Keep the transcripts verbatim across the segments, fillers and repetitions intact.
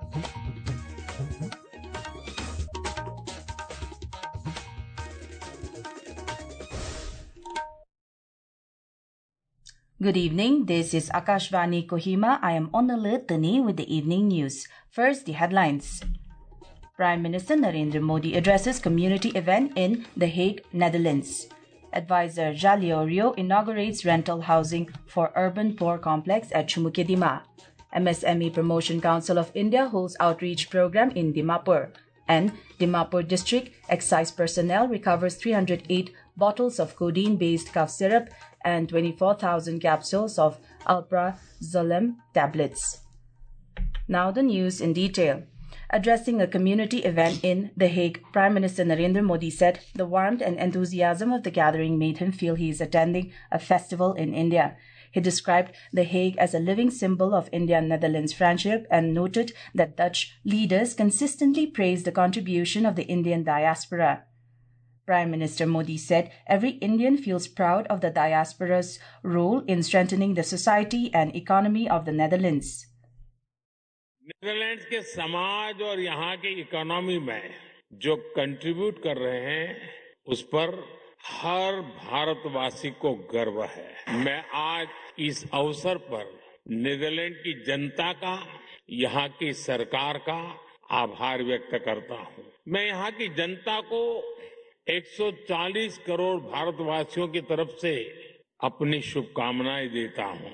Good evening, this is Akashvani Kohima. I am Onnalu Tani with the evening news. First, the headlines. Prime Minister Narendra Modi addresses community event in The Hague, Netherlands. Advisor Jalio Rio inaugurates rental housing for urban poor complex at Chumukedima. M S M E Promotion Council of India holds outreach program in Dimapur. And Dimapur District Excise personnel recovers three hundred eight bottles of codeine-based cough syrup and twenty-four thousand capsules of alprazolam tablets. Now the news in detail. Addressing a community event in The Hague, Prime Minister Narendra Modi said the warmth and enthusiasm of the gathering made him feel he is attending a festival in India. He described The Hague as a living symbol of India-Netherlands friendship and noted that Dutch leaders consistently praised the contribution of the Indian diaspora. Prime Minister Modi said every Indian feels proud of the diaspora's role in strengthening the society and economy of the Netherlands. Netherlands के समाज और यहाँ की economy में जो contribute कर रहे हैं उस पर हर भारतवासी को गर्व है। मैं आज इस अवसर पर नीदरलैंड की जनता का, यहाँ की सरकार का आभार व्यक्त करता हूँ। मैं यहाँ की जनता को एक सौ चालीस करोड़ भारतवासियों की तरफ से अपनी शुभकामनाएं देता हूँ।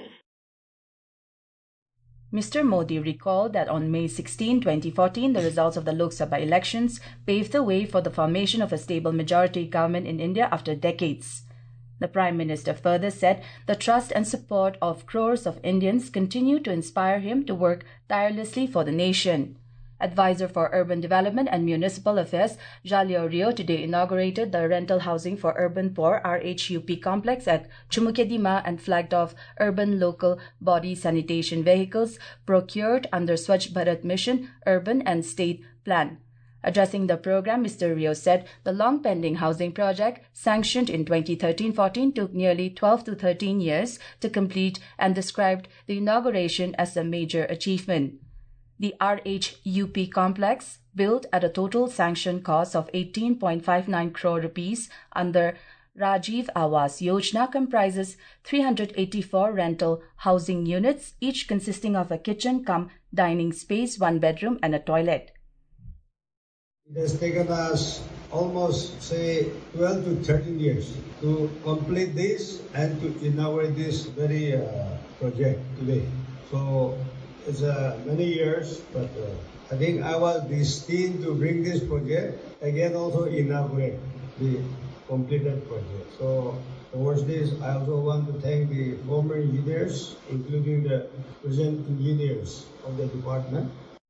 Mister Modi recalled that on May sixteenth, twenty fourteen, the results of the Lok Sabha elections paved the way for the formation of a stable majority government in India after decades. The Prime Minister further said the trust and support of crores of Indians continue to inspire him to work tirelessly for the nation. Advisor for Urban Development and Municipal Affairs, Jalio Rio, today inaugurated the Rental Housing for Urban Poor R H U P complex at Chumukedima and flagged off urban local body sanitation vehicles procured under Swachh Bharat Mission, Urban and State Plan. Addressing the program, Mister Rio said the long-pending housing project, sanctioned in twenty thirteen fourteen, took nearly twelve to thirteen years to complete and described the inauguration as a major achievement. The R H U P complex, built at a total sanction cost of eighteen point five nine crore rupees under Rajiv Awas Yojana, comprises three hundred eighty-four rental housing units, each consisting of a kitchen cum dining space, one bedroom and a toilet. It has taken us almost, say, twelve to thirteen years to complete this and to inaugurate this very uh, project today. So it's uh, many years, but uh, I think I was destined to bring this project again, also inaugurate the completed project. So towards this, I also want to thank the former engineers, including the present engineers of the department.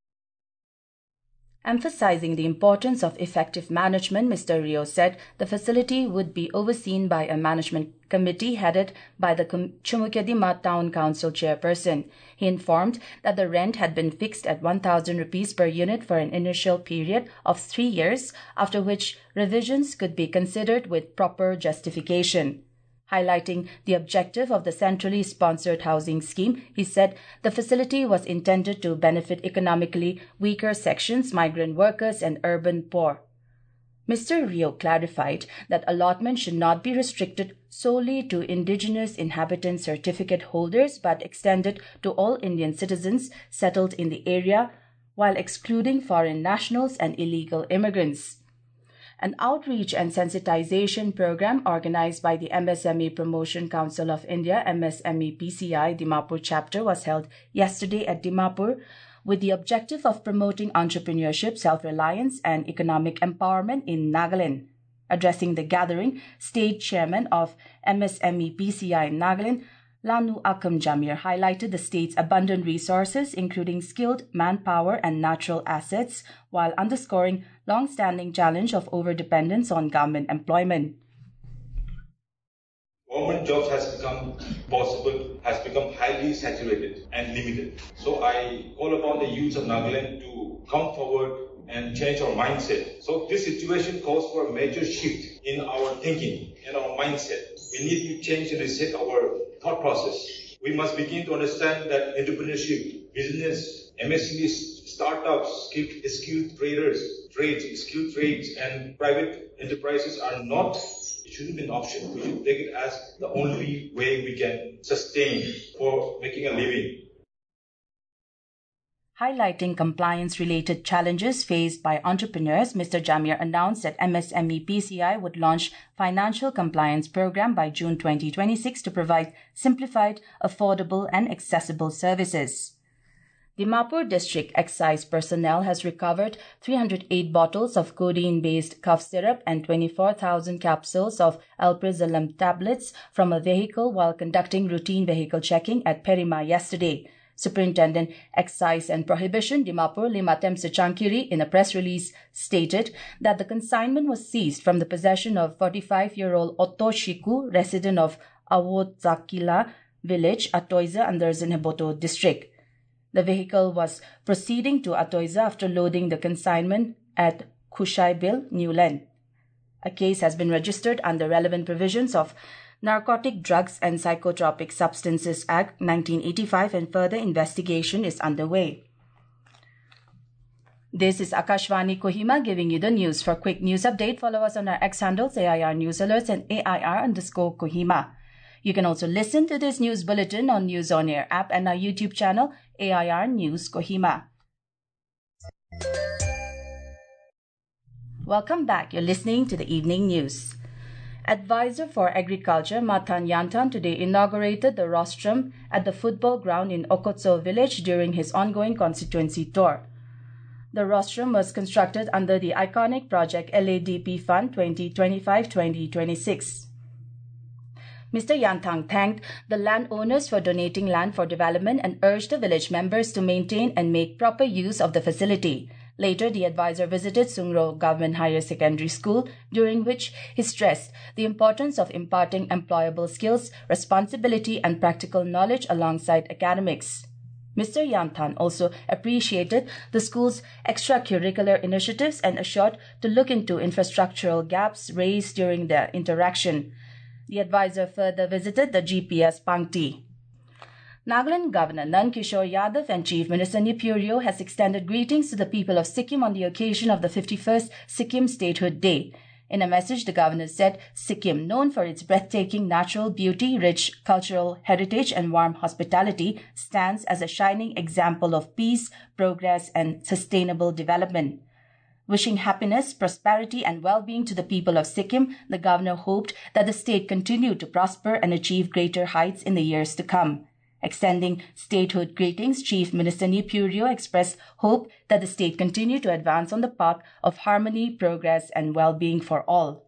Emphasizing the importance of effective management, Mister Rio said the facility would be overseen by a management committee headed by the Chumukedima Town Council chairperson. He informed that the rent had been fixed at one thousand rupees per unit for an initial period of three years, after which revisions could be considered with proper justification. Highlighting the objective of the centrally sponsored housing scheme, he said the facility was intended to benefit economically weaker sections, migrant workers and urban poor. Mister Rio clarified that allotment should not be restricted solely to indigenous inhabitant certificate holders but extended to all Indian citizens settled in the area, while excluding foreign nationals and illegal immigrants. An outreach and sensitization program organized by the M S M E Promotion Council of India, M S M E P C I Dimapur chapter, was held yesterday at Dimapur with the objective of promoting entrepreneurship, self-reliance and economic empowerment in Nagaland. Addressing the gathering, State Chairman of M S M E P C I in Nagaland, Lanu Akam Jamir, highlighted the state's abundant resources, including skilled manpower and natural assets, while underscoring long-standing challenge of overdependence on government employment. Government jobs has become possible, has become highly saturated and limited. So I call upon the youths of Nagaland to come forward and change our mindset. So this situation calls for a major shift in our thinking and our mindset. We need to change and reset our thought process. We must begin to understand that entrepreneurship business, M S M Es, startups, skilled, skilled traders, trades, skilled trades, and private enterprises are not, it shouldn't be an option. We should take it as the only way we can sustain for making a living. Highlighting compliance-related challenges faced by entrepreneurs, Mister Jamir announced that M S M E P C I would launch financial compliance program by June twenty twenty-six to provide simplified, affordable and accessible services. Dimapur District Excise personnel has recovered three hundred eight bottles of codeine-based cough syrup and twenty-four thousand capsules of alprazolam tablets from a vehicle while conducting routine vehicle checking at Perima yesterday. Superintendent Excise and Prohibition Dimapur Limatem Sechankiri in a press release stated that the consignment was seized from the possession of forty-five-year-old Otto Shiku, resident of Awodzakila village, Atoiza, under Zinheboto district. The vehicle was proceeding to Atoiza after loading the consignment at Kushaibil, Newland. A case has been registered under relevant provisions of Narcotic Drugs and Psychotropic Substances Act nineteen eighty-five and further investigation is underway. This is Akashvani Kohima giving you the news. For quick news update, follow us on our X handles A I R News Alerts and A I R underscore Kohima. You can also listen to this news bulletin on News On Air app and our YouTube channel A I R News Kohima. Welcome back. You're listening to the evening news. Advisor for Agriculture Mathan Yantan today inaugurated the rostrum at the football ground in Okotso village during his ongoing constituency tour. The rostrum was constructed under the iconic project L A D P Fund twenty twenty-five to twenty twenty-six. Mister Yantang thanked the landowners for donating land for development and urged the village members to maintain and make proper use of the facility. Later, the advisor visited Sungro Government Higher Secondary School, during which he stressed the importance of imparting employable skills, responsibility, and practical knowledge alongside academics. Mister Yantan also appreciated the school's extracurricular initiatives and assured to look into infrastructural gaps raised during their interaction. The advisor further visited the G P S Pangti. Nagaland Governor Nand Kishore Yadav and Chief Minister Nipurio has extended greetings to the people of Sikkim on the occasion of the fifty-first Sikkim Statehood Day. In a message, the governor said Sikkim, known for its breathtaking natural beauty, rich cultural heritage and warm hospitality, stands as a shining example of peace, progress and sustainable development. Wishing happiness, prosperity and well-being to the people of Sikkim, the governor hoped that the state continue to prosper and achieve greater heights in the years to come. Extending statehood greetings, Chief Minister Nipurio expressed hope that the state continue to advance on the path of harmony, progress, and well-being for all.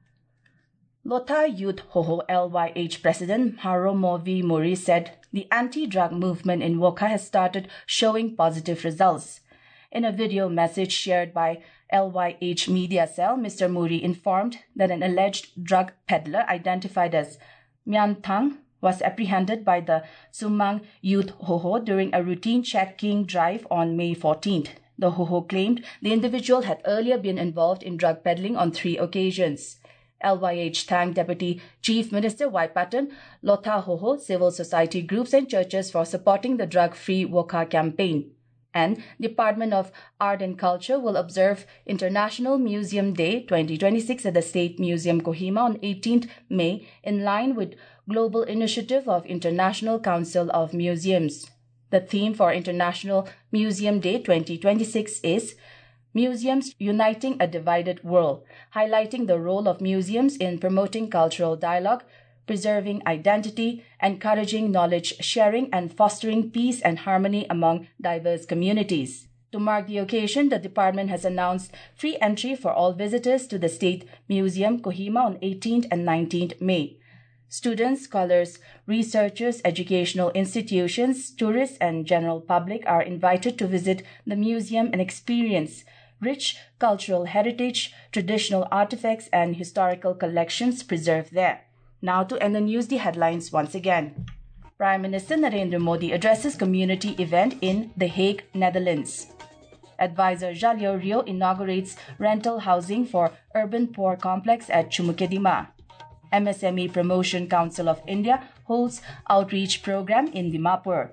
Lotha Youth Hoho L Y H President Haromovi Muri said the anti-drug movement in Wokha has started showing positive results. In a video message shared by L Y H Media Cell, Mister Muri informed that an alleged drug peddler identified as Myantang was apprehended by the Sumang Youth Hoho during a routine checking drive on May fourteenth. The Hoho claimed the individual had earlier been involved in drug peddling on three occasions. L Y H thanked Deputy Chief Minister Waipatan, Lotha Hoho, civil society groups and churches for supporting the drug-free Wokha campaign. And Department of Art and Culture will observe International Museum Day twenty twenty-six at the State Museum Kohima on eighteenth May in line with Global Initiative of International Council of Museums. The theme for International Museum Day twenty twenty-six is Museums Uniting a Divided World, highlighting the role of museums in promoting cultural dialogue, preserving identity, encouraging knowledge sharing, and fostering peace and harmony among diverse communities. To mark the occasion, the department has announced free entry for all visitors to the State Museum Kohima on eighteenth and nineteenth May. Students, scholars, researchers, educational institutions, tourists, and general public are invited to visit the museum and experience rich cultural heritage, traditional artifacts, and historical collections preserved there. Now to end the news, the headlines once again. Prime Minister Narendra Modi addresses community event in The Hague, Netherlands. Advisor Jalio Rio inaugurates rental housing for urban poor complex at Chumukedima. M S M E Promotion Council of India holds outreach program in Dimapur.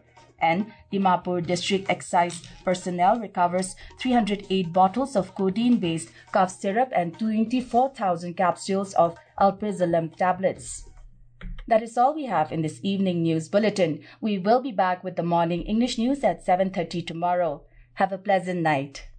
And Dimapur District Excise personnel recovers three hundred eight bottles of codeine-based cough syrup and twenty-four thousand capsules of alprazolam tablets. That is all we have in this evening news bulletin. We will be back with the morning English news at seven thirty tomorrow. Have a pleasant night.